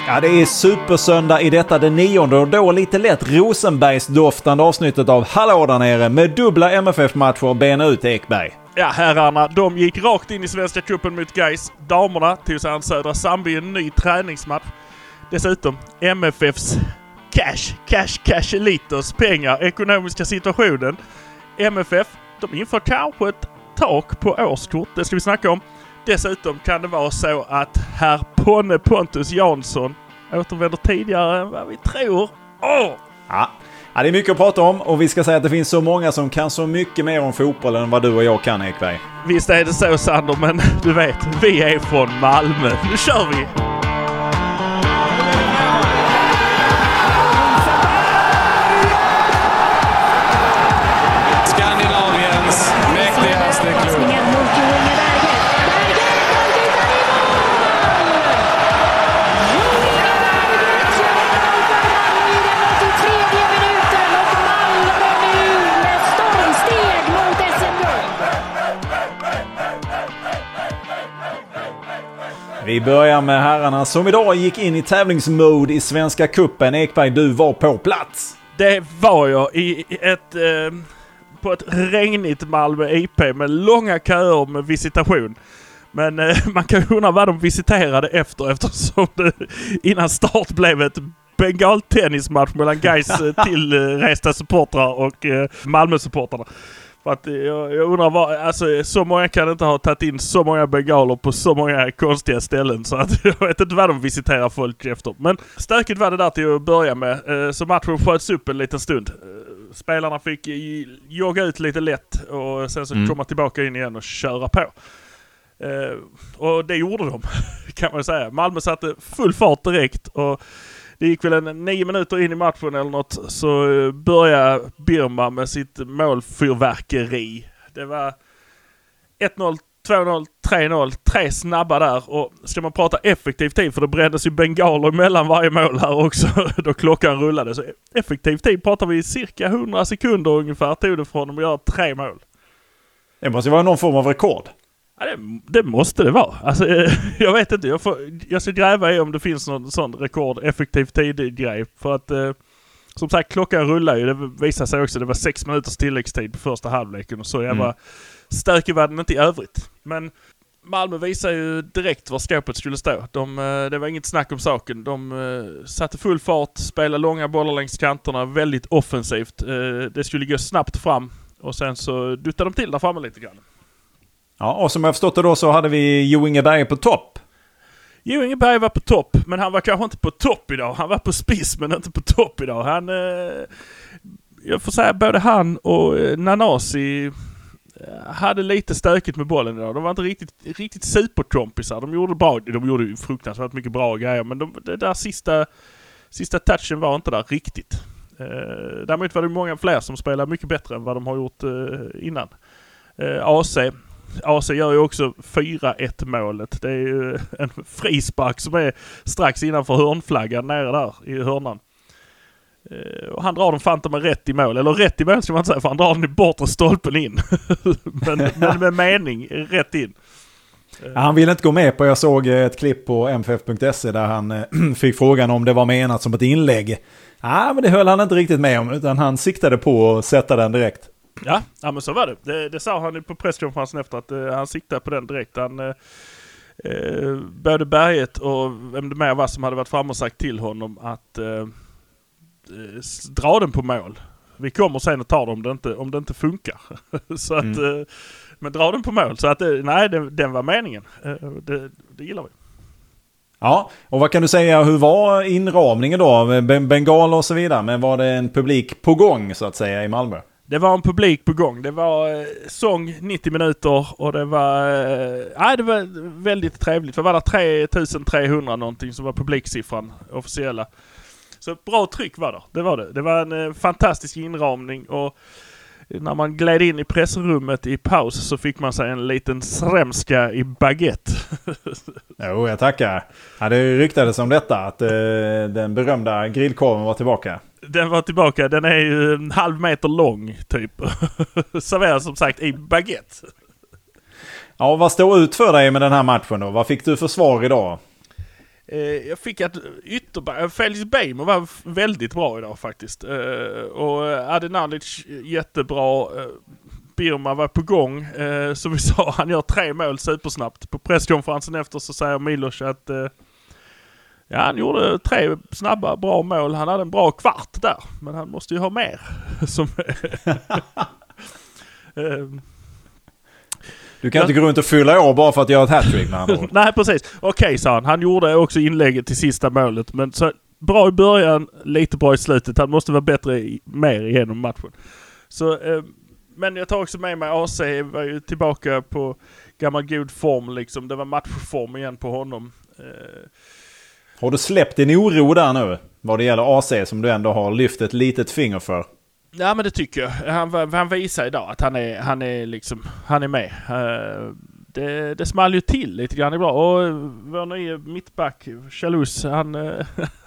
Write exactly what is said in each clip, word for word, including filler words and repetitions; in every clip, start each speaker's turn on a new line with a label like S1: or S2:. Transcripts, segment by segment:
S1: Ja, det är supersöndag i detta den nionde och då lite lätt Rosenbergsdoftande avsnittet av Hallå där nere med dubbla M F F-matcher och bena ut Ekberg.
S2: Ja, herrarna, de gick rakt in i Svenska cupen mot Gais. Damerna tog sig an Södra Sandby en ny träningsmatch. Dessutom M F Fs cash, cash, cash liters pengar, ekonomiska situationen. M F F, de inför kanske ett tak på årskort, det ska vi snacka om. Dessutom kan det vara så att herr Ponne Pontus Jansson återvänder tidigare än vad vi tror. Åh!
S1: Ja. ja, det är mycket att prata om och vi ska säga att det finns så många som kan så mycket mer om fotboll än vad du och jag kan, Ekberg.
S2: Visst är det så, Sander, men du vet, vi är från Malmö. Nu kör vi!
S3: Skandinaviens mäktigaste klubb.
S1: Vi börjar med herrarna som idag gick in i tävlingsmode i Svenska cupen. Ekberg, du var på plats.
S2: Det var jag i ett, eh, på ett regnigt Malmö I P med långa köer med visitation. Men eh, man kan ju undra vad de visiterade efter eftersom det innan start blev ett bengaltennismatch mellan Gais tillresta supportrar och eh, Malmö-supportrarna. För att jag, jag undrar vad, alltså så många kan inte ha tagit in så många bengaler på så många konstiga ställen så att jag vet inte vad de visiterar folk efter. Men stökigt var det där till att börja med, så matchen sköts upp en liten stund. Spelarna fick jogga ut lite lätt och sen så mm. komma tillbaka in igen och köra på. Och det gjorde de, kan man säga. Malmö satte full fart direkt och det gick väl en nio minuter in i matchen eller något så började Birma med sitt målfyrverkeri. Det var ett noll, två noll, tre noll, tre snabba där och ska man prata effektiv tid för det brändes ju bengaler mellan varje mål här också då klockan rullade. Så effektiv tid pratar vi cirka hundra sekunder ungefär tog det från att göra tre mål.
S1: Det måste ju vara någon form av rekord.
S2: Ja, det, det måste det vara. Alltså, jag vet inte. Jag, får, jag ska gräva i om det finns någon sån rekord effektiv tid-grej. För att, eh, som sagt, klockan rullar ju. Det visar sig också. Det var sex minuters tilläggstid på första halvleken. Och så jag var mm. stökig var den inte i övrigt. Men Malmö visar ju direkt var skåpet skulle stå. De, det var inget snack om saken. De uh, satte full fart, spelade långa bollar längs kanterna. Väldigt offensivt. Uh, det skulle gå snabbt fram. Och sen så duttade de till där framme lite grann.
S1: Ja, och som jag förstått det då så hade vi Jo Ingeberg på topp.
S2: Jo Ingeberg var på topp, men han var kanske inte på topp idag. Han var på spiss, men inte på topp idag. Han, eh, jag får säga, både han och eh, Nanasi eh, hade lite stökigt med bollen idag. De var inte riktigt, riktigt superkompisar. De gjorde bra, de gjorde ju fruktansvärt mycket bra grejer, men de, det där sista, sista touchen var inte där riktigt. Eh, däremot var det många fler som spelade mycket bättre än vad de har gjort eh, innan. Eh, A C A C gör ju också fyra ett målet. Det är ju en frispark som är strax innanför hörnflaggan nere där i hörnan. Eh, och han drar den fanta med rätt i mål. Eller rätt i mål ska man inte säga, för han drar den i bortre stolpen in. men, men med mening rätt in.
S1: Eh. Han ville inte gå med på, jag såg ett klipp på m f f punkt se där han eh, fick frågan om det var menat som ett inlägg. Nej, ah, men det höll han inte riktigt med om, utan han siktade på att sätta den direkt.
S2: Ja, ja, men så var det. Det, det sa han på presskonferensen efter att eh, han siktade på den direkt. Han, eh, eh, både Berget och vem det mer var som hade varit fram och sagt till honom att eh, dra den på mål. Vi kommer sen och tar det om det inte, om det inte funkar. så att, mm. eh, men dra den på mål. Så att, eh, nej, det, den var meningen. Eh, det, det gillar vi.
S1: Ja, och vad kan du säga, hur var inramningen då? Bengal och så vidare, men var det en publik på gång så att säga i Malmö?
S2: Det var en publik på gång. Det var eh, sång nittio minuter och det var eh, nej, det var väldigt trevligt. Det var där tre tusen trehundra någonting som var publiksiffran officiella. Så bra tryck var det. Det var det. Det var en eh, fantastisk inramning och när man gled in i pressrummet i paus så fick man sig en liten sremska i baguette.
S1: Jo, jag tackar. Ja, det ryktades om detta att eh, den berömda grillkorven var tillbaka.
S2: Den var tillbaka. Den är ju en halv meter lång typ. Serveras som sagt i baguette.
S1: Ja, vad står ut för dig med den här matchen då? Vad fick du för svar idag?
S2: Jag fick att ytterback, Felix Bejmo var väldigt bra idag faktiskt. Och Adinanic jättebra. Birma var på gång. Som vi sa, han gör tre mål supersnabbt. På presskonferensen efter så säger Milos att ja, han gjorde tre snabba, bra mål. Han hade en bra kvart där. Men han måste ju ha mer. Som
S1: Du kan inte gå runt och fylla år bara för att göra ett hattrick med honom.
S2: Nej, precis. Okej, okay, sa han. Han gjorde också inlägget till sista målet. Men så bra i början, lite bra i slutet. Han måste vara bättre i, mer igenom matchen. Så, eh, men jag tar också med mig A C. Var ju tillbaka på gammal god form liksom. Det var matchform igen på honom. Eh.
S1: Har du släppt din oro där nu? Vad det gäller A C som du ändå har lyft ett litet finger för?
S2: Ja, men det tycker jag. Han, han visar idag att han är, han är liksom, han är med. Uh, det, det small ju till lite grann bra. Och vår nya mittback, Chalus, han, uh,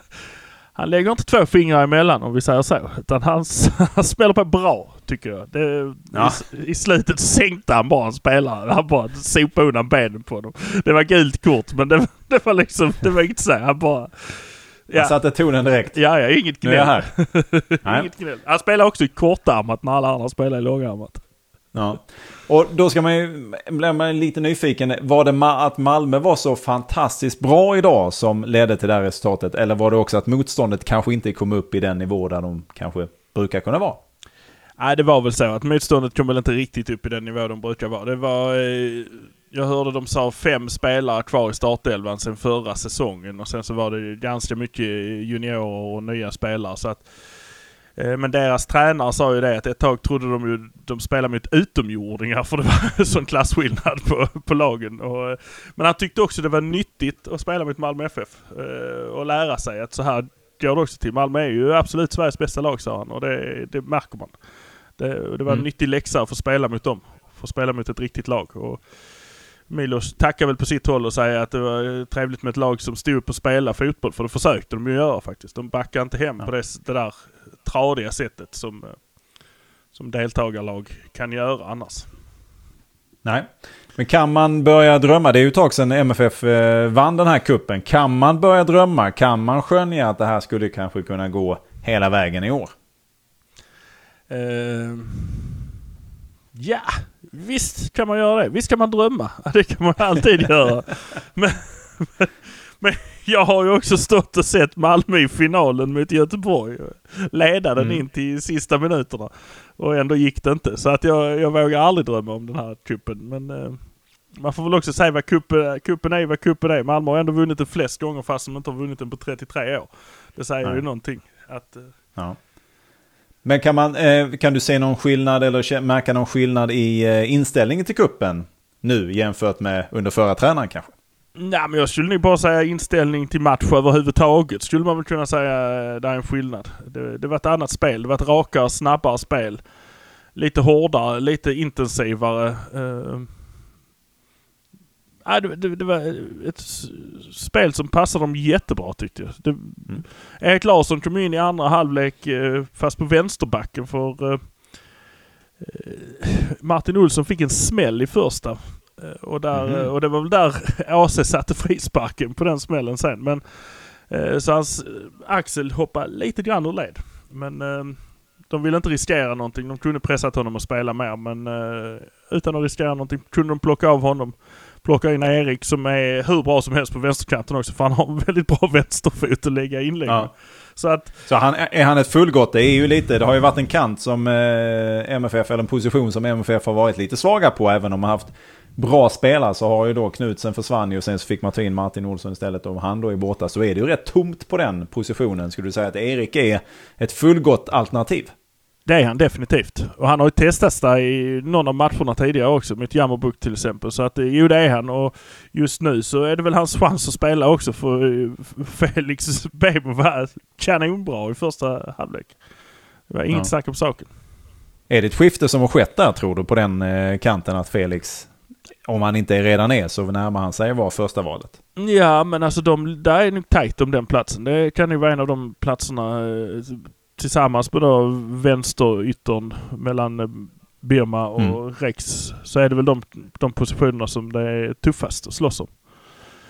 S2: han lägger inte två fingrar emellan om vi säger så. Utan han, han spelar på bra, tycker jag. Det, ja. i, I slutet sänkte han bara en spelare. Han bara sopade undan benen på dem. Det var gult kort, men det, det var liksom, det var inte så. Han bara...
S1: Ja. Han satte tonen direkt.
S2: Ja, ja, inget gnäll.
S1: Nu är jag här.
S2: Inget gnäll. Han spelar också i kortarmat när alla andra spelar i långarmat.
S1: Ja. Och då ska man ju bli man lite nyfiken. Var det ma- att Malmö var så fantastiskt bra idag som ledde till det här resultatet? Eller var det också att motståndet kanske inte kom upp i den nivå där de kanske brukar kunna vara?
S2: Nej, det var väl så att motståndet kom väl inte riktigt upp i den nivå de brukar vara. Det var... Eh, jag hörde de sa fem spelare kvar i startelvan sen förra säsongen. Och sen så var det ganska mycket juniorer och nya spelare. Så att, eh, men deras tränare sa ju det att ett tag trodde de ju de spelade mot utomjordingar. För det var sån klasskillnad på, på lagen. Och, men han tyckte också det var nyttigt att spela mot Malmö F F. Eh, och lära sig att så här går det också till. Malmö är ju absolut Sveriges bästa lag, sa han. Och det, det märker man. Det, det var en mm. nyttig läxa att få spela mot dem. Få spela mot ett riktigt lag. Och Milos tackar väl på sitt håll och säger att det var trevligt med ett lag som stod upp och spela fotboll. För det försökte de ju göra faktiskt. De backar inte hem ja. på det, det där tradiga sättet som, som deltagarlag kan göra annars.
S1: Nej, men kan man börja drömma? Det är ju ett tag sedan M F F vann den här kuppen. Kan man börja drömma? Kan man skönja att det här skulle kanske kunna gå hela vägen i år?
S2: Uh, ja, visst kan man göra det. Visst kan man drömma. Det kan man alltid göra. Men, men, men jag har ju också stått och sett Malmö i finalen mot Göteborg. Leda den mm. in till sista minuterna. Och ändå gick det inte. Så att jag, jag vågar aldrig drömma om den här kuppen. Men uh, man får väl också säga vad kuppen, kuppen är, vad kuppen är. Malmö har ändå vunnit den flest gånger fast de inte har vunnit den på trettiotre år. Det säger Nej. ju någonting. Att... Uh,
S1: ja. Men kan, man, eh, kan du se någon skillnad eller märka någon skillnad i eh, inställningen till kuppen nu jämfört med under förra tränaren kanske?
S2: Nej, men jag skulle nog bara säga inställning till match överhuvudtaget. Skulle man väl kunna säga det är en skillnad. Det, det var ett annat spel. Det var ett rakare, snabbare spel. Lite hårdare, lite intensivare. Uh, nej, det, det, det var ett spel som passade dem jättebra tyckte jag. Det, mm. Erik Larsson kom in i andra halvlek uh, fast på vänsterbacken för uh, Martin Olsson fick en smäll i första. Och, där, mm. och det var väl där A C satte frisparken på den smällen sen. Men, eh, så hans axel hoppade lite grann ur led. Men eh, de ville inte riskera någonting. De kunde pressat honom att spela mer. Men eh, utan att riskera någonting kunde de plocka av honom. Plocka in Erik som är hur bra som helst på vänsterkanten också. För han har en väldigt bra vänsterfot att lägga inlägg med. Ja. Så, att,
S1: så han, är han ett fullgott? Det är ju lite, det har ju varit en kant som eh, M F F, eller en position som M F F har varit lite svaga på. Även om man haft bra spelare så har ju då Knutsen försvann och sen så fick man ta in Martin Olsson istället. Och han då är borta så är det ju rätt tomt på den positionen. Skulle du säga att Erik är ett fullgott alternativ?
S2: Det är han definitivt. Och han har ju testats där i någon av matcherna tidigare också. Med Jammerbuk till exempel. Så att jo, det är han. Och just nu så är det väl hans chans att spela också. För Felix Bejmo var kanonbra i första halvlek. Det var inget ja. snack om saken.
S1: Är det ett skifte som har skett där tror du på den eh, kanten att Felix, om han inte är redan är, så närmar han sig var första valet?
S2: Ja, men alltså de, där är nog tajt om den platsen. Det kan ju vara en av de platserna eh, tillsammans med då vänsteryttern mellan eh, Birma och mm. Rex. Så är det väl de, de positionerna som det är tuffast att slåss om.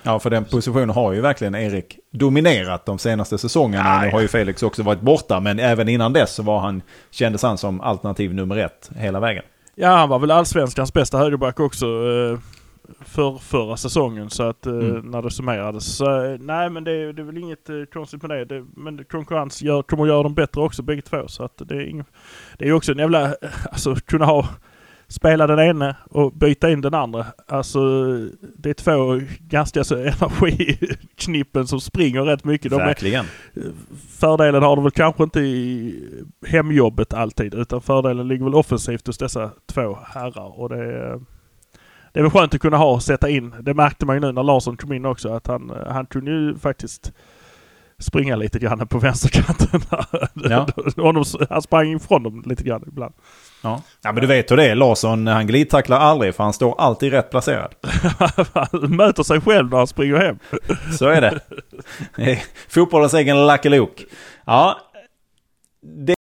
S1: Ja, för den positionen har ju verkligen Erik dominerat de senaste säsongerna. Nu har ju Felix också varit borta, men även innan dess så var han, kändes han som alternativ nummer ett hela vägen.
S2: Ja, han var väl allsvenskans bästa högerback också eh, för förra säsongen, så att eh, mm. när det summerades. Så, nej, men det, det är väl inget eh, konstigt med det. det men konkurrens gör, kommer att göra dem bättre också, bägge två. Så att det är ing, det är ju också en jävla, alltså kunna ha spela den ena och byta in den andra. Alltså det är två ganska så energiknippen som springer rätt mycket. De
S1: Verkligen.
S2: Är, fördelen har de väl kanske inte i hemjobbet alltid, utan fördelen ligger väl offensivt hos dessa två herrar. Och det är, det är väl skönt att kunna ha och sätta in. Det märkte man ju nu när Larsson kom in också, att han, han kunde ju faktiskt springa lite grann på vänsterkanten. Ja. Han sprang ifrån dem lite grann ibland.
S1: Ja. Ja, men du vet hur det är. Larsson, han glidtacklar aldrig, för han står alltid rätt placerad.
S2: Han möter sig själv när han springer hem.
S1: Så är det. Fotbollens egen Lucky Luke. Ja. Det...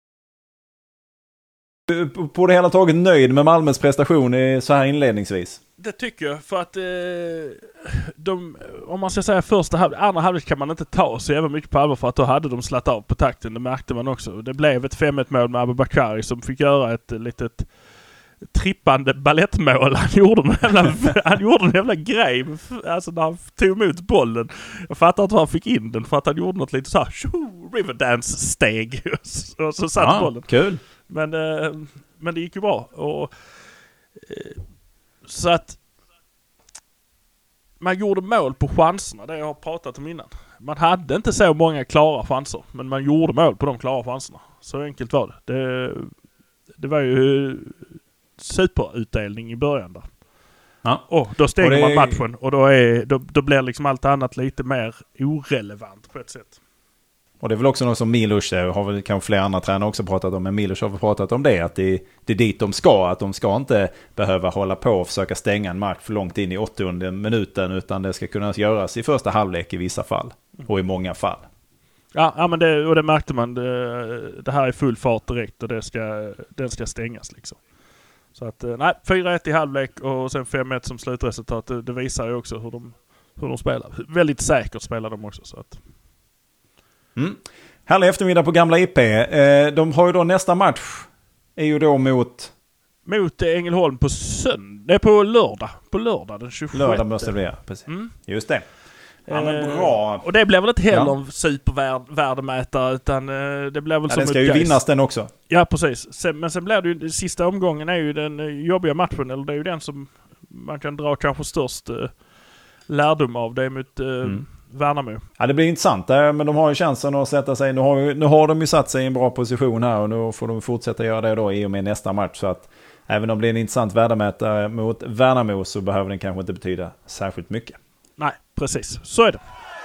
S1: På det hela taget nöjd med Malmös prestation så här inledningsvis?
S2: Det tycker jag, för att eh, de, om man ska säga första halvlek, andra halvlek kan man inte ta så jävla mycket på allvar, för att då hade de slatt av på takten, det märkte man också. Det blev ett fem ett mål med Abubakari som fick göra ett litet trippande ballettmål. Han gjorde en jävla, han gjorde en jävla grej, alltså när han tog emot bollen. Jag fattar inte hur han fick in den, för att han gjorde något lite så här Riverdance-steg och så satt
S1: ja,
S2: bollen.
S1: Kul.
S2: Men, eh, men det gick ju bra. Och eh, så att man gjorde mål på chanserna, det jag har pratat om innan. Man hade inte så många klara chanser, men man gjorde mål på de klara chanserna. Så enkelt var det. Det, det var ju superutdelning i början där. Ja. Och då stänger och det... man matchen, och då, är, då, då blir liksom allt annat lite mer orelevant på ett sätt.
S1: Och det är väl också något som Milos, har väl kanske flera andra tränare också pratat om, men Milos har pratat om det, att det, det är dit de ska, att de ska inte behöva hålla på och försöka stänga en match för långt in i åttionde minuten, utan det ska kunna göras i första halvlek i vissa fall, och i många fall.
S2: Ja, ja men det, och det märkte man, det, det här är full fart direkt, och det ska, den ska stängas liksom. Så att, nej, fyra ett i halvlek och sen fem ett som slutresultat, det, det visar ju också hur de, hur de spelar. Väldigt säkert spelar de också, så att...
S1: Mm. Härlig eftermiddag på Gamla I P. Eh, de har ju då nästa match är ju då mot...
S2: Mot Ängelholm på söndag. Det är på lördag. På lördag den tjugosjätte.
S1: Lördag måste det bli, precis. Mm. Just det. Ja, men bra.
S2: Eh, och det blev väl inte heller en ja. supervärdemätare, utan eh, det blev väl ja, som
S1: den ska ju vinnas den också.
S2: Ja, precis. Sen, men sen blir det ju, sista omgången är ju den jobbiga matchen, eller det är ju den som man kan dra kanske störst eh, lärdom av. Det är mot... Eh, mm. Värnamo. Ja,
S1: det blir intressant, men de har ju chansen att sätta sig. Nu har, nu har de ju satt sig i en bra position här, och nu får de fortsätta göra det då i och med nästa match. Så att även om det blir en intressant värdemätare mot Värnamo, så behöver den kanske inte betyda särskilt mycket.
S2: Nej, precis. Så är det.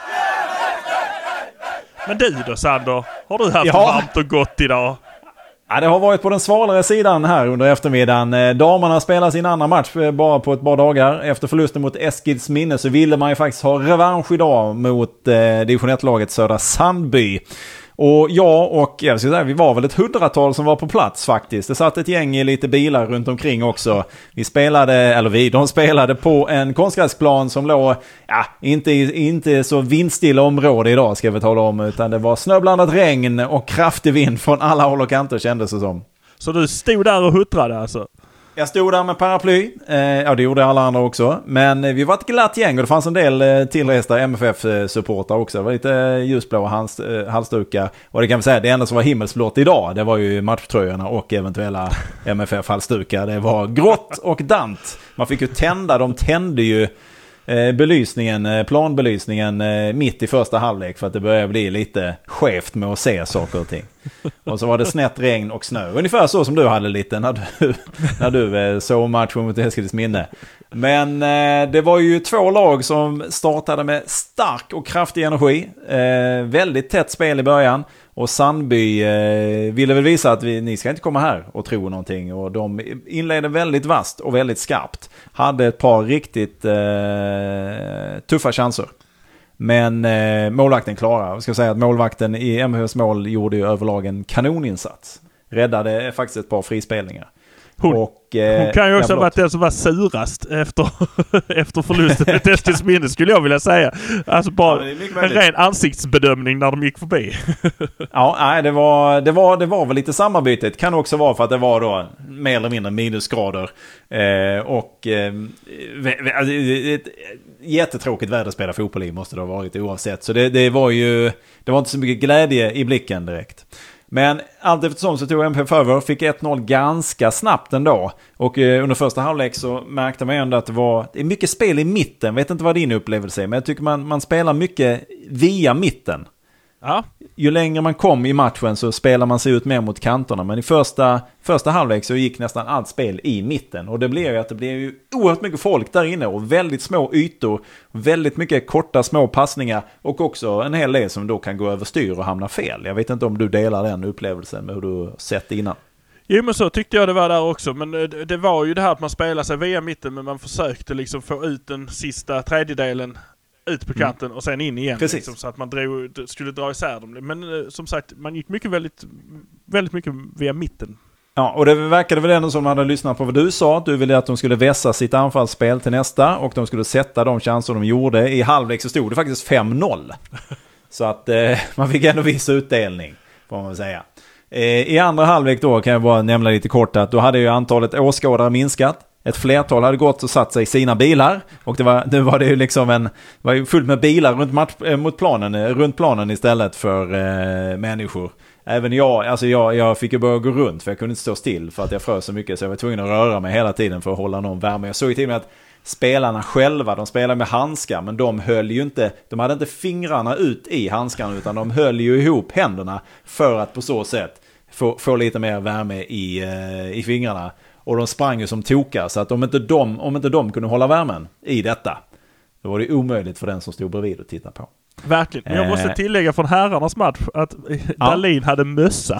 S2: Men du då, Sander? Har du haft ja. varmt och gott idag?
S1: Ja, det har varit på den svalare sidan här under eftermiddagen. Damerna spelar sin andra match bara på ett par dagar. Efter förlusten mot Eskilsminne så ville man ju faktiskt ha revansch idag mot eh, division ett-laget Södra Sandby. Och jag och jag ska säga, vi var väl ett hundratal som var på plats faktiskt. Det satt ett gäng i lite bilar runt omkring också. Vi spelade, eller vi, de spelade på en konstgräsplan som låg, ja, inte, inte så vindstilla område idag ska vi tala om, utan det var snöblandat regn och kraftig vind från alla håll och kanter, kändes det som.
S2: Så du stod där och huttrade alltså?
S1: Jag stod där med paraply, eh, ja det gjorde alla andra också, men eh, vi var ett glatt gäng och det fanns en del eh, tillresta M F F-supportrar också. Det var lite eh, ljusblåa hals, eh, halsdukar, och det kan vi säga, det enda som var himmelsblått idag, det var ju matchtröjorna och eventuella M F F-halsdukar. Det var grått och dant. Man fick ju tända, de tände ju eh, belysningen, eh, planbelysningen eh, mitt i första halvlek, för att det började bli lite skevt med att se saker och ting. Och så var det snett regn och snö. Ungefär så som du hade lite när du, när du eh, såg matchen mot Eskilsminne. Men eh, det var ju två lag som startade med stark och kraftig energi. Eh, väldigt tätt spel i början. Och Sandby eh, ville väl visa att vi, ni ska inte komma här och tro någonting. Och de inledde väldigt vast och väldigt skarpt. Hade ett par riktigt eh, tuffa chanser. Men eh, målvakten klarade. Jag ska säga att målvakten i M H F:s mål gjorde ju överlag en kanoninsats. Räddade faktiskt ett par frispelningar.
S2: Hon,
S1: och, eh,
S2: hon kan ju också
S1: ja,
S2: ha varit den som var surast efter, efter förlusten i Eskilsminne, skulle jag vilja säga. Alltså bara
S1: ja,
S2: en ren ansiktsbedömning när de gick förbi.
S1: Ja, nej, det var, det, var, det var väl lite samarbete. Det kan också vara för att det var då mer eller mindre minusgrader. Eh, och eh, ett jättetråkigt väder att spela fotboll i måste det ha varit oavsett. Så det, det var ju, det var inte så mycket glädje i blicken direkt. Men allt eftersom så tog M F F över, fick ett noll ganska snabbt ändå. Och eh, under första halvlek så märkte man ändå att det var det är mycket spel i mitten. Vet inte vad din upplevelse är, men jag tycker man, man spelar mycket via mitten.
S2: Ja.
S1: Ju längre man kom i matchen så spelar man sig ut mer mot kanterna. Men i första, första halvlek så gick nästan allt spel i mitten. Och det blev ju att det blev ju oerhört mycket folk där inne. Och väldigt små ytor. Väldigt mycket korta små passningar. Och också en hel del som då kan gå över styr och hamna fel. Jag vet inte om du delar den upplevelsen med hur du sett det innan.
S2: Jo, men så tyckte jag det var där också. Men det, det var ju det här att man spelade sig via mitten. Men man försökte liksom få ut den sista tredjedelen ut på kanten mm. och sen in igen. Liksom, så att man drog, skulle dra isär dem. Men som sagt, man gick mycket väldigt, väldigt mycket via mitten.
S1: Ja, och det verkade väl ändå som de hade lyssnat på vad du sa. Att du ville att de skulle vässa sitt anfallsspel till nästa. Och de skulle sätta de chanser de gjorde. I halvlek så stod det faktiskt fem noll. Så att eh, man fick ändå viss utdelning, får man väl säga. Eh, I andra halvlek då kan jag bara nämna lite kort att då hade ju antalet åskådare minskat. Ett flertal hade gått och satt sig i sina bilar. Och det var, nu var det ju liksom en, var ju fullt med bilar runt, match, äh, mot planen, runt planen istället för äh, människor. Även jag, alltså jag, jag fick ju börja gå runt för jag kunde inte stå still för att jag frös så mycket. Så jag var tvungen att röra mig hela tiden för att hålla någon värme. Jag såg ju till mig att spelarna själva, de spelade med handskar. Men de höll ju inte, de hade inte fingrarna ut i handskarna utan de höll ju ihop händerna för att på så sätt få, få lite mer värme i, äh, i fingrarna. Och de sprang ju som tokar, så att om inte, de, om inte de kunde hålla värmen i detta, då var det omöjligt för den som stod bredvid att titta på.
S2: Verkligen. Men jag måste tillägga från herrarnas match att ja. Dahlin hade mössa.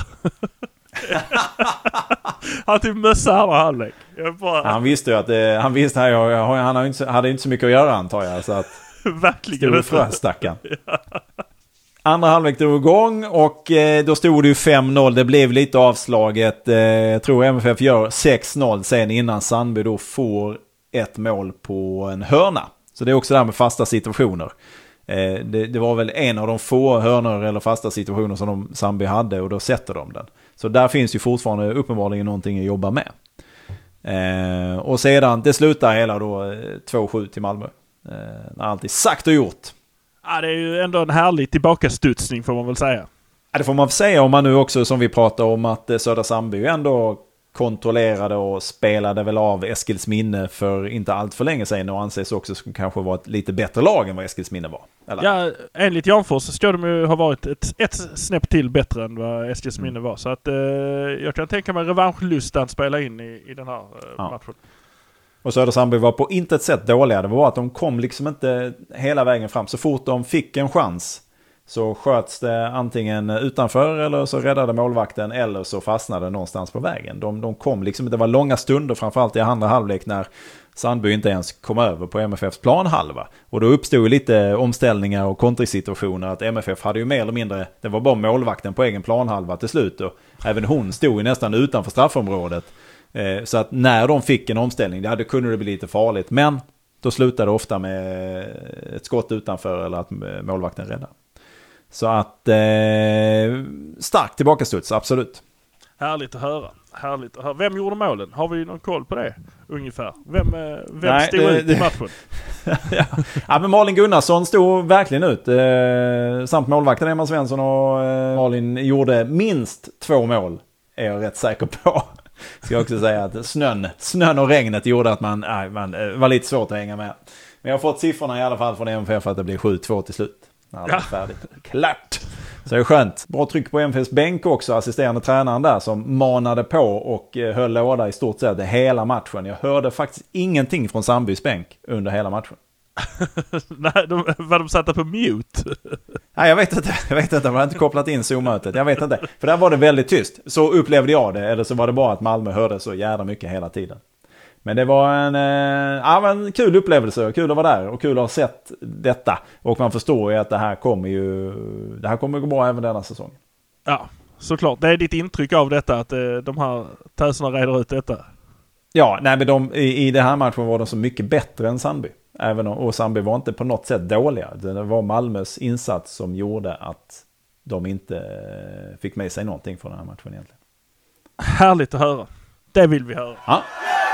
S2: Han tog mössa här och halvlek. Bara...
S1: Han visste ju att det, han visste här, jag, jag, han hade inte, hade inte så mycket att göra antar jag. Så att
S2: verkligen.
S1: Fröstacken. Ja. Andra halvlek drog igång och eh, då stod det ju fem noll. Det blev lite avslaget. Eh, jag tror M F F gör sex noll sen innan Sandby då får ett mål på en hörna. Så det är också där med fasta situationer. Eh, det, det var väl en av de få hörnor eller fasta situationer som de Sandby hade och då sätter de den. Så där finns ju fortfarande uppenbarligen någonting att jobba med. Eh, och sedan, det slutar hela då två sju till Malmö. Eh, när allt är sagt och gjort.
S2: Ja, det är ju ändå en härlig tillbakastutsning får man väl säga.
S1: Ja, det får man väl säga om man nu också som vi pratar om att Södra Sandby ändå kontrollerade och spelade väl av Eskilsminne för inte allt för länge sedan och anses också som kanske var ett lite bättre lag än vad Eskilsminne var. Eller? Ja,
S2: enligt Janfors så ska de ju ha varit ett, ett snäpp till bättre än vad Eskilsminne mm. var. Så att eh, jag kan tänka mig revanschlustan spela in i, i den här eh, ja. matchen.
S1: Och Södra Sandby var på intet sätt dåliga. Det var att de kom liksom inte hela vägen fram. Så fort de fick en chans så sköts det antingen utanför eller så räddade målvakten eller så fastnade någonstans på vägen. De, de kom liksom, det var långa stunder framförallt i andra halvlek när Sandby inte ens kom över på M F F:s planhalva. Och då uppstod lite omställningar och kontrisituationer att M F F hade ju mer eller mindre, det var bara målvakten på egen planhalva till slut och även hon stod ju nästan utanför straffområdet. Så att när de fick en omställning, det hade kunde det bli lite farligt. Men då slutade det ofta med ett skott utanför eller att målvakten räddade. Så att eh, starkt tillbakastuds, absolut.
S2: Härligt att höra. Härligt att höra. Vem gjorde målen? Har vi någon koll på det ungefär? Vem, vem Nej, stod det, ut i matchen?
S1: ja. ja, men Malin Gunnarsson stod verkligen ut. Eh, samt målvakten Emma Svensson och eh, Malin gjorde minst två mål, är jag rätt säker på. Ska jag också säga att snön, snön och regnet gjorde att man, nej, man var lite svårt att hänga med. Men jag har fått siffrorna i alla fall från M F F att det blir sju två till slut. När det är färdigt. Klart! Så det är skönt. Bra tryck på M F F:s bänk också, assisterande tränaren där som manade på och höll låda i stort sett hela matchen. Jag hörde faktiskt ingenting från Sandbys bänk under hela matchen.
S2: Nej, de, var de satta på mute?
S1: Nej, jag vet inte. Jag vet inte. Man har inte kopplat in Zoom-mötet. Jag vet inte. För där var det väldigt tyst. Så upplevde jag det. Eller så var det bara att Malmö hörde så jävla mycket hela tiden. Men det var en, eh, ja, en kul upplevelse. Kul att vara där. Och kul att ha sett detta. Och man förstår ju att det här kommer ju det här kommer gå bra även denna säsong.
S2: Ja, såklart. Det är ditt intryck av detta. Att eh, de här töserna reder ut detta.
S1: Ja, nej, men de, i, i det här matchen var de så mycket bättre än Sandby. Även om, och Sandby var inte på något sätt dåliga. Det var Malmös insats som gjorde att de inte fick med sig någonting från den här matchen egentligen.
S2: Härligt att höra. Det vill vi höra.
S1: Ja.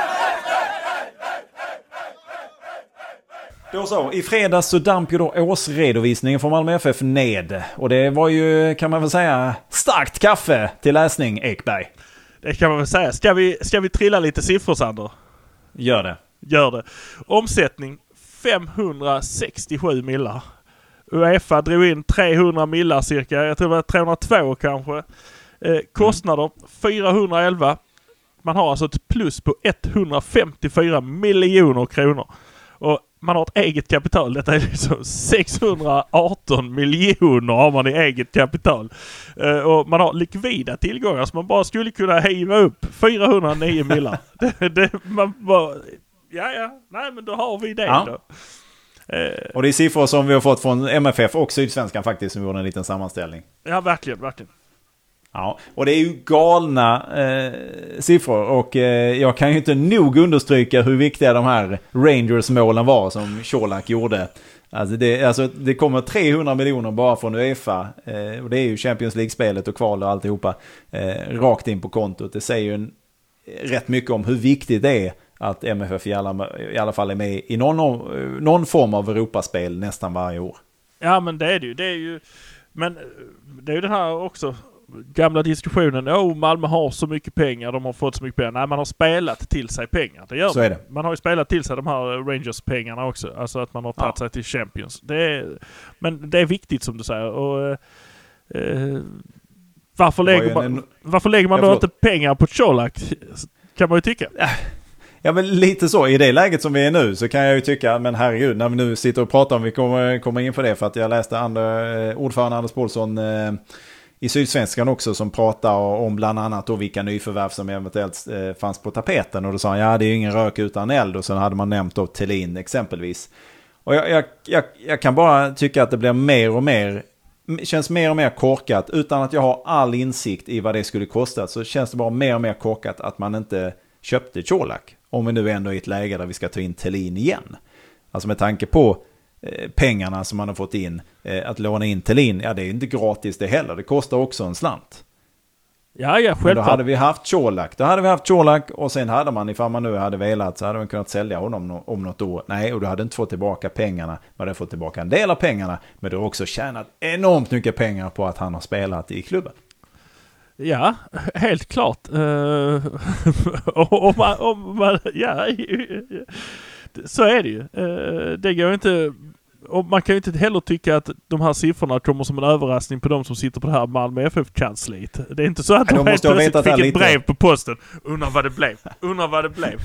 S1: Då så, i fredags så damp ju då årsredovisningen från Malmö F F ned. Och det var ju, kan man väl säga, starkt kaffe till läsning, Ekberg.
S2: Det kan man väl säga. Ska vi, ska vi trilla lite siffror, Sander?
S1: Gör det.
S2: Gör det. Omsättning femhundrasextiosju millar. UEFA drog in trehundra millar cirka. Jag tror det var trehundratvå kanske. Eh, kostnader mm. fyrahundraelva. Man har alltså ett plus på etthundrafemtiofyra miljoner kronor. Och man har ett eget kapital. Detta är liksom sexhundraarton miljoner har man i eget kapital. Uh, och man har likvida tillgångar som man bara skulle kunna hiva upp fyrahundranio millar. det, det, man bara, ja, ja, nej men då har vi det ja. då. Uh,
S1: och det är siffror som vi har fått från M F F och Sydsvenskan faktiskt, som gjorde en liten sammanställning.
S2: Ja, verkligen, verkligen.
S1: Ja, och det är ju galna eh, siffror och eh, jag kan ju inte nog understryka hur viktiga de här Rangers-målen var som Colak gjorde. Alltså det, alltså det kommer trehundra miljoner bara från UEFA eh, och det är ju Champions League-spelet och kval och alltihopa eh, rakt in på kontot. Det säger ju en, rätt mycket om hur viktigt det är att M F F i alla, i alla fall är med i någon, någon form av Europaspel nästan varje år.
S2: Ja, men det är det ju. Det är ju men det är ju den här också gamla diskussionen, oh, Malmö har så mycket pengar, de har fått så mycket pengar. Nej, man har spelat till sig pengar. Det gör
S1: så är det.
S2: Man har ju spelat till sig de här Rangers-pengarna också. Alltså att man har tagit ja. sig till Champions. Det är, men det är viktigt som du säger. Och, eh, varför, lägger man, en... varför lägger man då inte pengar på Colak? Kan man ju tycka.
S1: Ja, men lite så. I det läget som vi är nu så kan jag ju tycka, men herregud, när vi nu sitter och pratar om, vi kommer, kommer in på det för att jag läste andra, eh, ordförande Anders Paulsson eh, i Sydsvenskan också som pratar om bland annat då vilka nyförvärv som eventuellt eh, fanns på tapeten. Och då sa han, ja det är ju ingen rök utan eld. Och sen hade man nämnt då Thelin exempelvis. Och jag, jag, jag, jag kan bara tycka att det blir mer och mer, känns mer och mer korkat. Utan att jag har all insikt i vad det skulle kosta så känns det bara mer och mer korkat att man inte köpte Colak. Om vi nu ändå är i ett läge där vi ska ta in Thelin igen. Alltså med tanke på pengarna som man har fått in, att låna in Thelin, ja det är ju inte gratis det heller, det kostar också en slant.
S2: Ja, ja, självklart.
S1: Då hade vi haft Colak, då hade vi haft Colak och sen hade man, ifall man nu hade velat så hade man kunnat sälja honom om något år. Nej, och du hade inte fått tillbaka pengarna, man hade fått tillbaka en del av pengarna, men du har också tjänat enormt mycket pengar på att han har spelat i klubben.
S2: Ja, helt klart. Uh, om man, om man, ja, så är det ju. Uh, det går inte. Och man kan ju inte heller tycka att de här siffrorna kommer som en överraskning på de som sitter på det här Malmö F F-kansliet. Det är inte så att de, de helt plötsligt fick ett lite... brev på posten. Undrar vad det blev. Undrar vad det blev.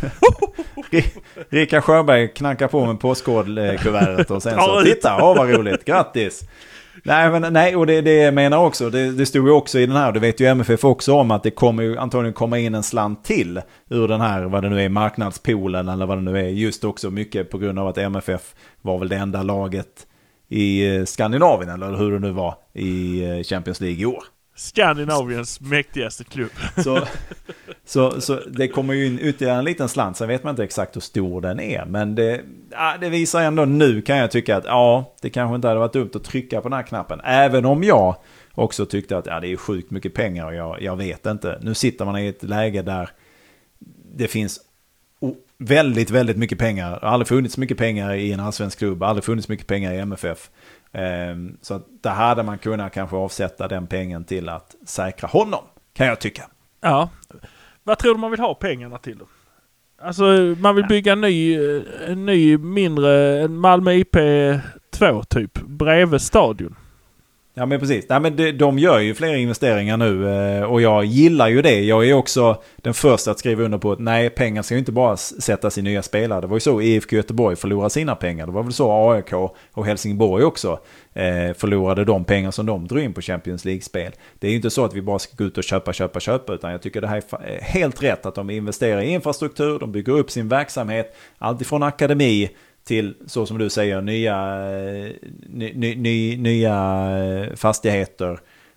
S1: Rickard Sjöberg knackar på med påskådkuvertet och sen så titta, åh vad roligt, grattis. Nej, men, nej, och det, det menar också, det, det stod ju också i den här, det vet ju M F F också om att det kommer ju antagligen komma in en slant till ur den här, vad det nu är, marknadspoolen eller vad det nu är, just också mycket på grund av att M F F var väl det enda laget i Skandinavien, eller hur det nu var, i Champions League i år.
S2: Skandinaviens mäktigaste klubb.
S1: Så, så, så det kommer ju in ytterligare en liten slant. Sen vet man inte exakt hur stor den är. Men det, ja, det visar ändå nu, kan jag tycka att ja, det kanske inte hade varit dumt att trycka på den här knappen. Även om jag också tyckte att ja, det är sjukt mycket pengar och jag, jag vet inte. Nu sitter man i ett läge där det finns väldigt, väldigt mycket pengar. Det har aldrig funnits mycket pengar i en allsvensk klubb. Det har aldrig funnits mycket pengar i M F F. Så där hade man kunnat kanske avsätta den pengen till att säkra honom, kan jag tycka.
S2: Ja. Vad tror du man vill ha pengarna till då? Alltså man vill bygga en ny, en ny mindre, en Malmö I P två typ, bredvid stadion.
S1: Ja men precis. Nej, men de, de gör ju fler investeringar nu och jag gillar ju det. Jag är också den första att skriva under på att nej, pengar ska ju inte bara sättas i nya spelare. Det var ju så I F K Göteborg förlorade sina pengar. Det var väl så A I K och Helsingborg också eh, förlorade de pengar som de drog in på Champions League-spel. Det är ju inte så att vi bara ska gå ut och köpa, köpa, köpa, utan jag tycker det här är helt rätt att de investerar i infrastruktur, de bygger upp sin verksamhet, allt ifrån akademi till, så som du säger, nya, ny, ny, nya fastigheter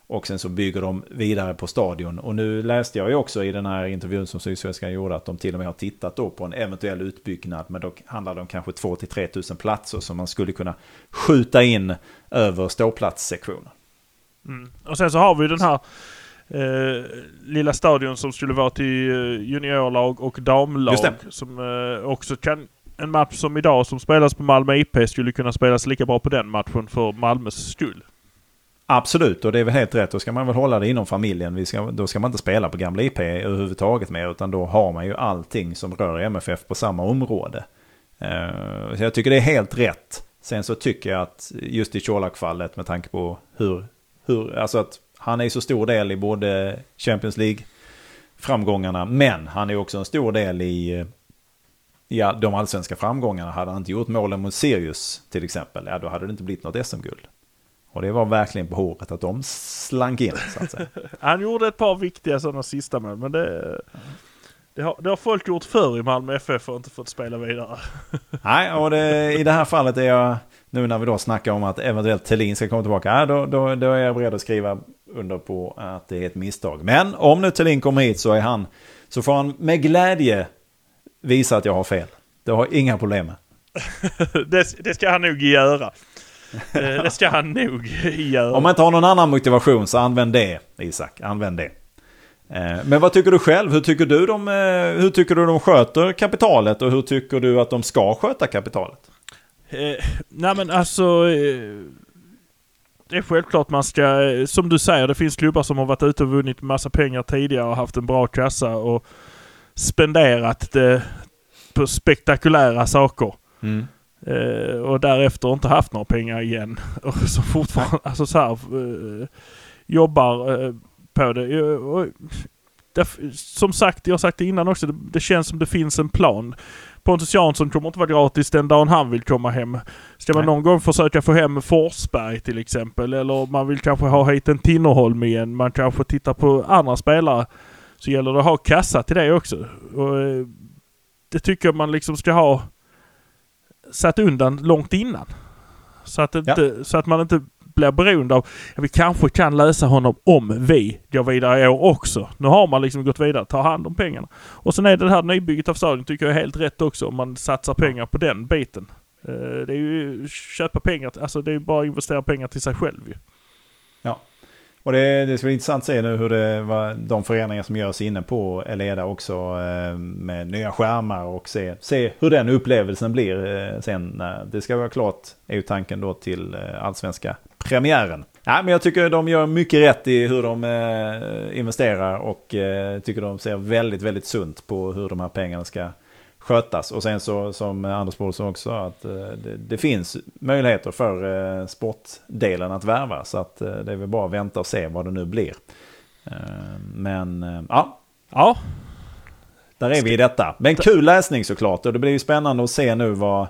S1: Och sen så bygger de vidare på stadion. Och nu läste jag ju också i den här intervjun som Sydsvenskan gjorde att de till och med har tittat då på en eventuell utbyggnad. Men då handlar det om kanske två till tre tusen platser som man skulle kunna skjuta in över ståplatssektionen.
S2: Mm. Och sen så har vi den här eh, lilla stadion som skulle vara till juniorlag och damlag. Som eh, också kan... En match som idag som spelas på Malmö I P skulle kunna spelas lika bra på den matchen för Malmös skull.
S1: Absolut, och det är väl helt rätt. Då ska man väl hålla det inom familjen. Vi ska, då ska man inte spela på gamla I P överhuvudtaget med, utan då har man ju allting som rör M F F på samma område. Uh, så jag tycker det är helt rätt. Sen så tycker jag att just i Colak-fallet med tanke på hur, hur, alltså att han är så stor del i både Champions League-framgångarna, men han är också en stor del i ja, de allsvenska framgångarna. Hade han inte gjort målen mot Sirius till exempel, ja, då hade det inte blivit något S M-guld. Och det var verkligen på håret att de slank in, så att säga.
S2: Han gjorde ett par viktiga sådana sista mål, men det, det, har, det har folk gjort förr i Malmö F F och inte fått spela vidare.
S1: Nej, och det, i det här fallet är jag, nu när vi då snackar om att eventuellt Thelin ska komma tillbaka, ja, då, då, då är jag beredd att skriva under på att det är ett misstag. Men om nu Thelin kommer hit så är han, så får han med glädje visa att jag har fel. Det har inga problem med.
S2: det, det ska han nog göra. Det ska han nog göra.
S1: Om man inte har någon annan motivation så använd det, Isak. Använd det. Men vad tycker du själv? Hur tycker du de, hur tycker du de sköter kapitalet och hur tycker du att de ska sköta kapitalet?
S2: Eh, nej men alltså... Eh, det är självklart man ska... Som du säger, det finns klubbar som har varit ute och vunnit massa pengar tidigare och haft en bra kassa och spenderat det på spektakulära saker. Mm. Uh, och därefter inte haft några pengar igen och så fortfarande alltså så här, uh, jobbar uh, på det. Uh, uh, det som sagt, jag har sagt det innan också, det, det känns som det finns en plan. Pontus Jansson kommer inte vara gratis den dagen han vill komma hem. Ska man Nej. någon gång försöka få hem Forsberg till exempel, eller man vill kanske ha hit en Tinnerholm igen, man kanske tittar på andra spelare, så gäller det att ha kassa till det också. Och uh, det tycker jag man liksom ska ha satt undan långt innan. Så att, inte, ja. så att man inte blir beroende av ja, vi kanske kan lösa honom om vi går vidare i år också. Nu har man liksom gått vidare, ta hand om pengarna. Och sen är det här nybygget av stadion tycker jag är helt rätt också om man satsar pengar på den biten. Uh, det är ju köpa pengar, alltså det är bara investera pengar till sig själv ju.
S1: Ja. Och det, det ska bli intressant att se nu hur det var de förändringar som görs inne på Eleda också eh, med nya skärmar och se, se hur den upplevelsen blir eh, sen. Eh, det ska vara klart är ju tanken då till eh, allsvenska premiären. Ja, men jag tycker de gör mycket rätt i hur de eh, investerar och eh, tycker de ser väldigt, väldigt sunt på hur de här pengarna ska skötas. Och sen så som Anders Paulsson också att eh, det, det finns möjligheter för eh, sportdelen att värva, så att eh, det är väl bara att vänta och se vad det nu blir. Eh, men eh, ja.
S2: Ja.
S1: Där är vi i detta. Men kul läsning såklart, och det blir ju spännande att se nu vad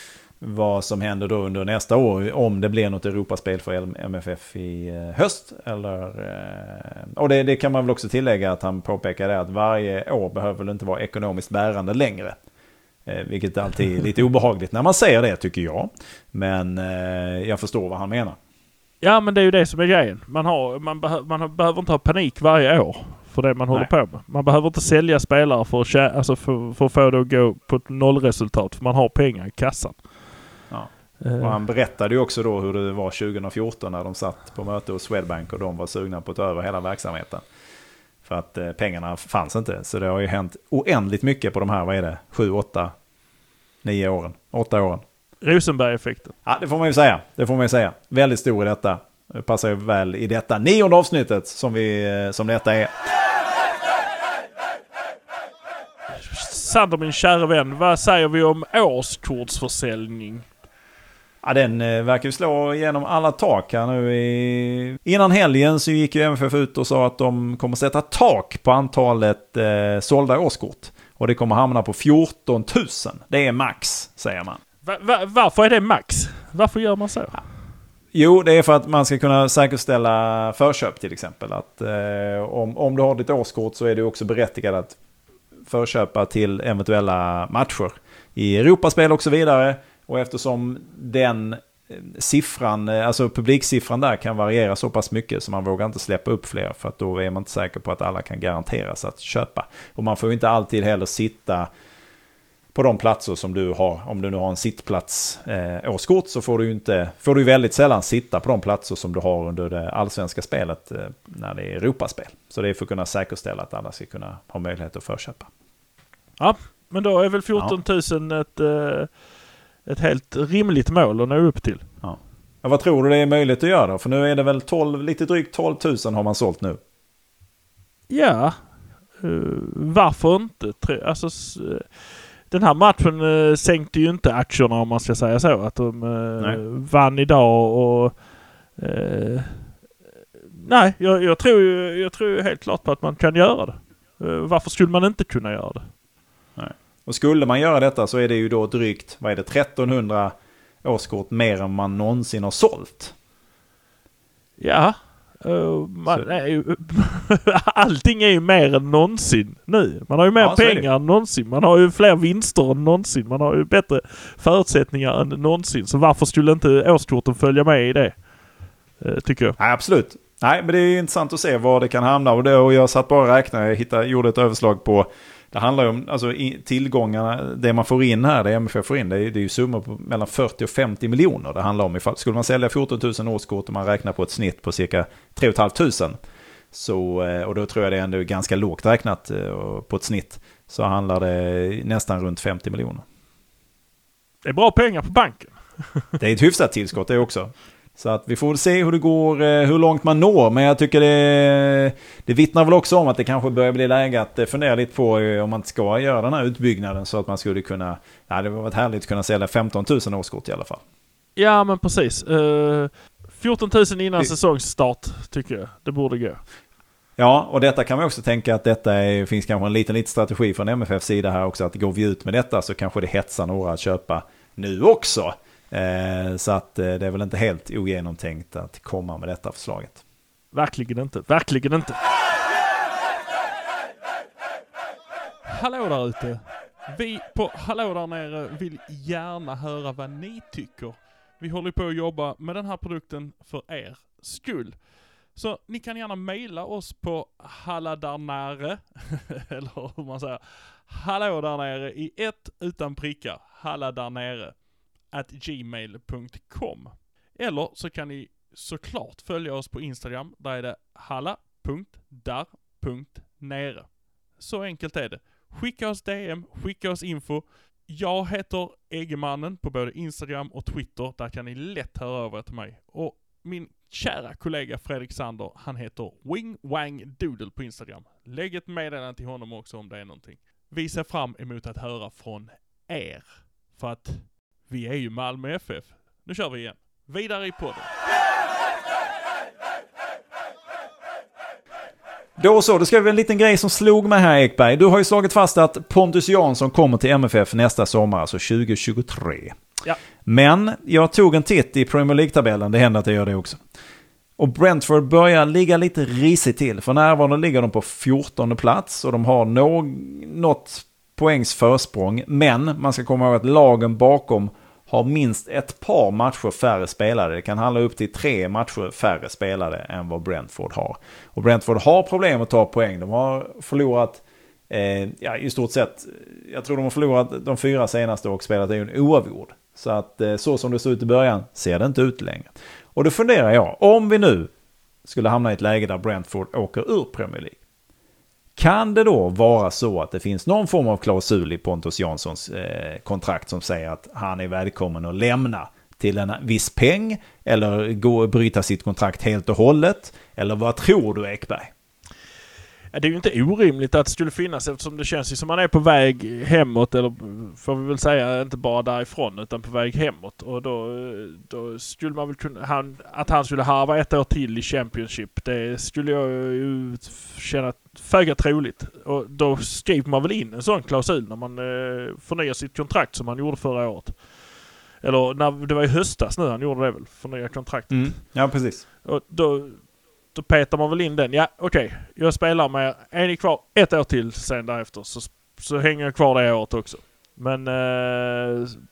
S1: vad som händer då under nästa år, om det blir något Europaspel för M F F i höst eller och det, det kan man väl också tillägga att han påpekar det att varje år behöver väl inte vara ekonomiskt bärande längre, vilket alltid är lite obehagligt när man säger det tycker jag, men jag förstår vad han menar.
S2: Ja, men det är ju det som är grejen. Man, har, man, behö, man har, behöver inte ha panik varje år för det man håller Nej. på med. Man behöver inte sälja spelare för att, kä- alltså för, för att få det att gå på ett nollresultat, för man har pengar i kassan.
S1: Ja. Och han berättade ju också då hur det var tjugo fjorton när de satt på möte hos Swedbank och de var sugna på att ta över hela verksamheten. För att eh, pengarna fanns inte. Så det har ju hänt oändligt mycket på de här, vad är det, sju, åtta, nio åren, åtta åren.
S2: Rosenberg-effekten.
S1: Ja, det får man ju säga. Det får man ju säga. Väldigt stor i detta. Det passar ju väl i detta nionde avsnittet som, vi, som detta är.
S2: Sander, min kära vän, vad säger vi om årskortsförsäljning?
S1: Ja, den eh, verkar ju slå igenom alla tak här nu. I... Innan helgen så gick ju M F F ut och sa att de kommer sätta tak på antalet eh, sålda årskort. Och det kommer hamna på fjorton tusen. Det är max, säger man.
S2: Va- va- varför är det max? Varför gör man så? Ja.
S1: Jo, det är för att man ska kunna säkerställa förköp till exempel. Att eh, om, om du har ditt årskort så är du också berättigad att förköpa till eventuella matcher i Europaspel och så vidare. Och eftersom den siffran, alltså publiksiffran där kan variera så pass mycket så man vågar inte släppa upp fler, för att då är man inte säker på att alla kan garanteras att köpa. Och man får ju inte alltid heller sitta på de platser som du har. Om du nu har en sittplats eh, årskort, så får du ju inte, får du ju väldigt sällan sitta på de platser som du har under det allsvenska spelet eh, när det är Europaspel. Så det är för att kunna säkerställa att alla ska kunna ha möjlighet att förköpa.
S2: Ja, men då är väl fjorton tusen ja. ett, eh, ett helt rimligt mål att nå upp till.
S1: Ja. Ja, vad tror du det är möjligt att göra då? För nu är det väl tolv, lite drygt tolv tusen har man sålt nu.
S2: Ja, uh, varför inte? Alltså, uh, den här matchen uh, sänkte ju inte aktierna, om man ska säga så. Att de uh, vann idag och... Uh, nej, jag, jag, tror, jag tror helt klart på att man kan göra det. Uh, varför skulle man inte kunna göra det?
S1: Nej. Och skulle man göra detta så är det ju då drygt, vad är det, trettonhundra årskort mer än man någonsin har sålt.
S2: Ja, uh, man är ju, allting är ju mer än någonsin nu. Man har ju mer ja, pengar än någonsin. Man har ju fler vinster än någonsin. Man har ju bättre förutsättningar än någonsin. Så varför skulle inte årskorten följa med i det? Uh, tycker jag.
S1: Nej, absolut. Nej, men det är intressant att se var det kan hamna. Och, det, och jag satt bara och räknade. Jag hittade, gjorde ett överslag på... Det handlar ju om alltså, tillgångarna, det man får in här, det M F F får in, det är, det är ju summor på mellan fyrtio och femtio miljoner det handlar om. Ifall, skulle man sälja fjorton tusen årskort och man räknar på ett snitt på cirka tre tusen femhundra, så, och då tror jag det är ändå ganska lågt räknat på ett snitt, så handlar det nästan runt femtio miljoner.
S2: Det är bra pengar på banken.
S1: Det är ett hyfsat tillskott det också. Så att vi får se hur det går, hur långt man når. Men jag tycker det, det vittnar väl också om att det kanske börjar bli läge att fundera lite på om man ska göra den här utbyggnaden, så att man skulle kunna, ja, det var varit härligt att kunna sälja femton tusen årskort i alla fall.
S2: Ja, men precis. Uh, fjorton tusen innan det... säsongsstart tycker jag. Det borde gå.
S1: Ja, och detta kan man också tänka att detta är, finns kanske en liten, liten strategi från M F F:s sida här också, att går vi ut med detta så kanske det hetsar några att köpa nu också. Eh, så att eh, det är väl inte helt ogenomtänkt att komma med detta förslaget.
S2: Verkligen inte, verkligen inte. Hallå där ute. Vi på Hallå där nere vill gärna höra vad ni tycker. Vi håller på att jobba med den här produkten för er skull. Så ni kan gärna mejla oss på halladarnare eller hur man säger, hallå där nere i ett utan prickar, halladarnere at gmail dot com. Eller så kan ni såklart följa oss på Instagram. Där är det halla punkt dar punkt nere. Så enkelt är det. Skicka oss D M, skicka oss info. Jag heter Eggemannen på både Instagram och Twitter. Där kan ni lätt höra över till mig. Och min kära kollega Fredrik Sander, han heter Wing Wang Doodle på Instagram. Lägg ett meddelande till honom också om det är någonting. Vi ser fram emot att höra från er. För att vi är ju Malmö F F. Nu kör vi igen. Vidare i podden.
S1: Då så, då ska vi en liten grej som slog mig här, Ekberg. Du har ju slagit fast att Pontus Jansson kommer till M F F nästa sommar, alltså tjugo tjugotre.
S2: Ja.
S1: Men jag tog en titt i Premier League-tabellen, det händer att jag gör det också. Och Brentford börjar ligga lite risigt till. För närvarande ligger de på fjortonde plats och de har nå- något poängs försprång. Men man ska komma ihåg att lagen bakom har minst ett par matcher färre spelare. Det kan handla upp till tre matcher färre spelare än vad Brentford har. Och Brentford har problem att ta poäng. De har förlorat eh, ja, i stort sett, jag tror de har förlorat de fyra senaste och spelat en oavgjord. Så att eh, så som det såg ut i början ser det inte ut längre. Och då funderar jag, om vi nu skulle hamna i ett läge där Brentford åker ur Premier League, kan det då vara så att det finns någon form av klausul i Pontus Janssons eh, kontrakt som säger att han är välkommen att lämna till en viss peng eller gå och bryta sitt kontrakt helt och hållet? Eller vad tror du, Ekberg?
S2: Det är ju inte orimligt att det skulle finnas, eftersom det känns ju som man är på väg hemåt, eller får vi väl säga inte bara därifrån utan på väg hemåt, och då, då skulle man väl kunna, han, att han skulle harva ett år till i Championship, det skulle jag ju känna föga troligt, och då skriver man väl in en sån klausul när man eh, förnyar sitt kontrakt som han gjorde förra året, eller när det var i höstas nu han gjorde det väl, förnya kontraktet.
S1: Mm. Ja, precis.
S2: Och då Då petar man väl in den. Ja, okej. Okay. Jag spelar med är ni kvar ett år till sen därefter. Så, så hänger jag kvar det året också. Men eh,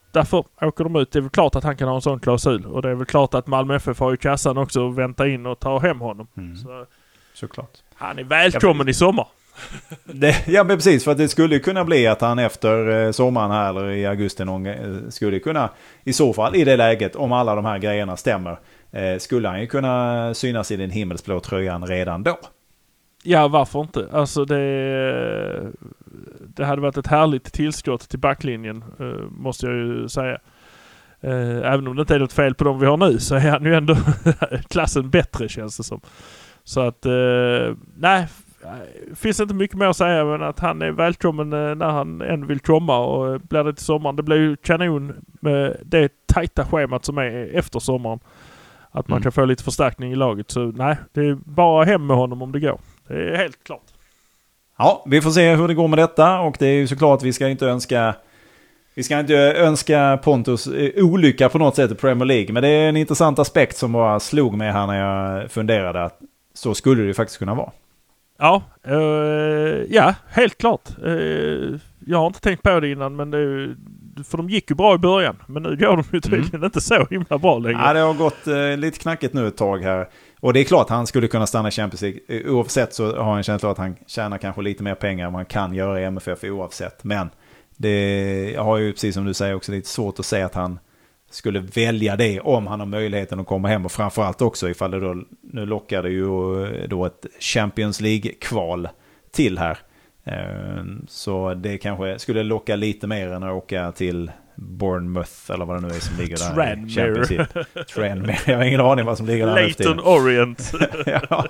S2: därför åker de ut. Det är väl klart att han kan ha en sån klausul. Och det är väl klart att Malmö F F har ju kassan också att vänta in och ta hem honom.
S1: Mm.
S2: Så,
S1: såklart.
S2: Han är välkommen i sommar.
S1: Det, ja men precis, för att det skulle kunna bli att han efter eh, sommaren här eller i augusti någon, eh, skulle kunna i så fall i det läget, om alla de här grejerna stämmer, eh, skulle han ju kunna synas i den himmelsblå tröjan redan då. Ja,
S2: varför inte? Alltså det, det hade varit ett härligt tillskott till backlinjen, eh, måste jag ju säga. Eh, även om det inte är något fel på dem vi har nu, så är han ju ändå klassen bättre, känns det som. Så att, eh, nej, finns inte mycket mer att säga, men att han är välkommen när han än vill komma, och blir det till sommaren. Det blir ju kanon med det tajta schemat som är efter sommaren. Att man mm. kan få lite förstärkning i laget. Så nej, det är bara hem med honom om det går. Det är helt klart.
S1: Ja, vi får se hur det går med detta, och det är ju såklart vi ska inte önska vi ska inte önska Pontus olycka på något sätt i Premier League, men det är en intressant aspekt som bara slog mig här när jag funderade att så skulle det faktiskt kunna vara.
S2: Ja, uh, ja, helt klart. Uh, jag har inte tänkt på det innan, men det är, för de gick ju bra i början, men nu går de ju tydligen mm. inte så himla bra längre.
S1: Ja, det har gått uh, lite knackigt nu ett tag här. Och det är klart han skulle kunna stanna i Champions League. Oavsett så har jag en känsla att han tjänar kanske lite mer pengar än man kan göra i M F F oavsett. Men det jag har ju, precis som du säger, också lite svårt att säga att han skulle välja det om han har möjligheten att komma hem, och framförallt också ifall det då, nu lockar det ju då ett Champions League-kval till här. Så det kanske skulle locka lite mer än att åka till Bournemouth eller vad det nu är som ligger där.
S2: Tranmere.
S1: Tranmere. Jag har ingen aning vad som ligger där.
S2: Leyton Orient.
S1: Ja.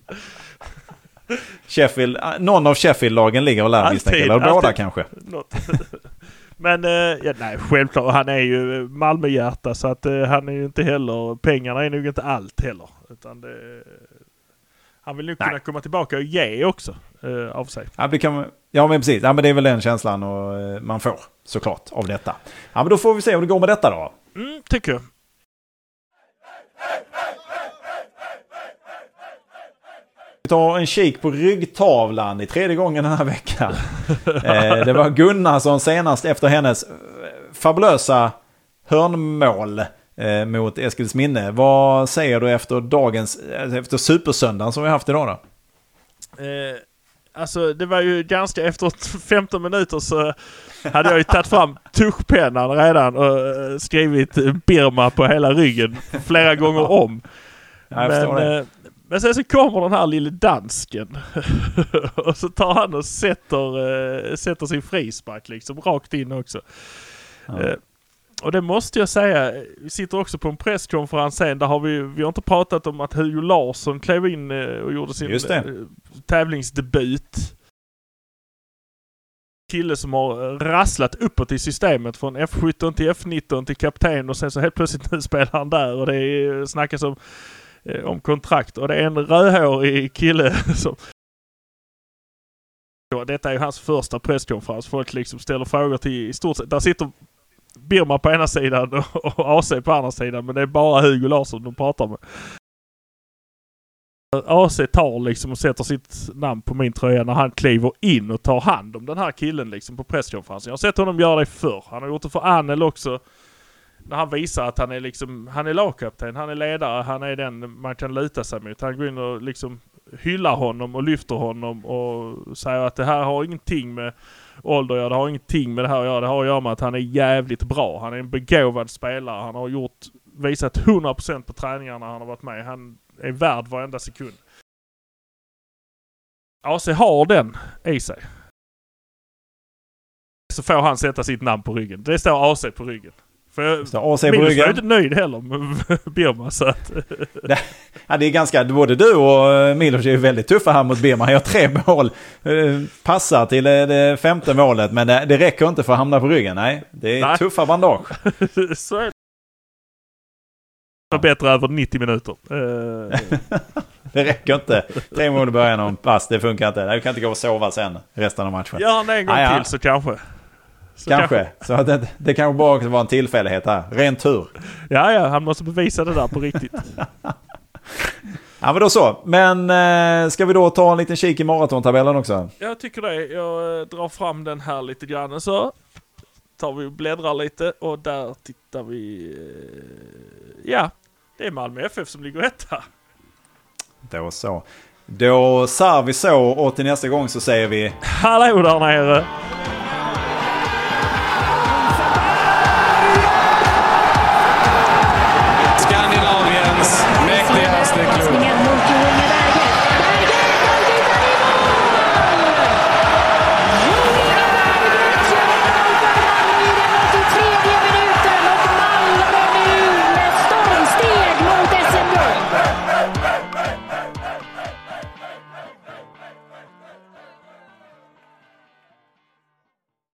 S1: Sheffield, någon av Sheffield-lagen ligger väl där, misstänker, eller båda alltid. Kanske.
S2: Men ja, nej, självklart, han är ju Malmöhjärta, så att uh, han är ju inte heller, pengarna är nog inte allt heller, utan det, han vill nu kunna komma tillbaka och ge också uh, av sig.
S1: Ja, det kan, ja men precis, ja, men det är väl den känslan och, uh, man får såklart av detta. Ja, men då får vi se hur det går med detta då.
S2: Mm, tycker jag.
S1: Vi tar en kik på ryggtavlan i tredje gången den här veckan. eh, det var Gunnarsson senast efter hennes fabulösa hörnmål eh, mot Eskilsminne. Vad säger du efter dagens, efter supersöndagen som vi haft idag då?
S2: Eh, alltså det var ju ganska, efter femton minuter så hade jag ju tagit fram tuschpennan redan och skrivit Birma på hela ryggen flera gånger om.
S1: Jag förstår
S2: Men,
S1: det.
S2: Eh, Men sen så kommer den här lille dansken och så tar han och sätter, äh, sätter sin frispark liksom rakt in också. Ja. Äh, och det måste jag säga, vi sitter också på en presskonferens sen, där har vi, vi har inte pratat om att Hugo Larsson klev in och gjorde sin äh, tävlingsdebut. Kille som har rasslat uppåt i systemet från F sjutton till F nitton till kapten, och sen så helt plötsligt nu spelar han där, och det är, snackas om om kontrakt, och det är en rödhårig kille som... Detta är ju hans första presskonferens. Folk liksom ställer frågor till i stort sett. Där sitter Birma på ena sidan och A C på andra sidan, men det är bara Hugo Larsson de pratar med. A C tar liksom och sätter sitt namn på min tröja när han kliver in och tar hand om den här killen liksom på presskonferensen. Jag har sett honom göra det förr. Han har gjort det för Anel också. När han visar att han är liksom, han är lagkapten, han är ledare, han är den man kan luta sig mot. Han går in och liksom hyllar honom och lyfter honom och säger att det här har ingenting med ålder, ja, det har ingenting med det här att göra. Det har att göra med att han är jävligt bra. Han är en begåvad spelare. Han har gjort, visat hundra procent på träningarna han har varit med. Han är värd varenda sekund. A C har den i sig. Så får han sätta sitt namn på ryggen. Det står A C på ryggen. För
S1: A C på ryggen.
S2: Jag är inte nöjd heller med Birma, så att...
S1: det, ja, det är ganska, både du och Milos är ju väldigt tuffa här mot Birma. Han gör tre mål, passar till det femte målet, men det, det räcker inte för att hamna på ryggen. Nej, det är Nej. tuffa bandage.
S2: Så är det. Bättre över nittio minuter.
S1: Det räcker inte. Tre mål i början om pass, det funkar inte. Du kan inte gå och sova sen resten av matchen.
S2: Gör han en gång ah, till så kanske.
S1: Så kanske. kanske. Så det, det kanske bara också var en tillfällighet här. Ren tur.
S2: Ja, ja. Han måste bevisa det där på riktigt.
S1: Ja, men då så. Men eh, ska vi då ta en liten kik i maratontabellen också?
S2: Jag tycker det. Jag drar fram den här lite grann. Så tar vi och bläddrar lite och där tittar vi... Ja, det är Malmö F F som ligger etta.
S1: Då så. Då sär vi så och till nästa gång så säger vi...
S2: Hallå där nere!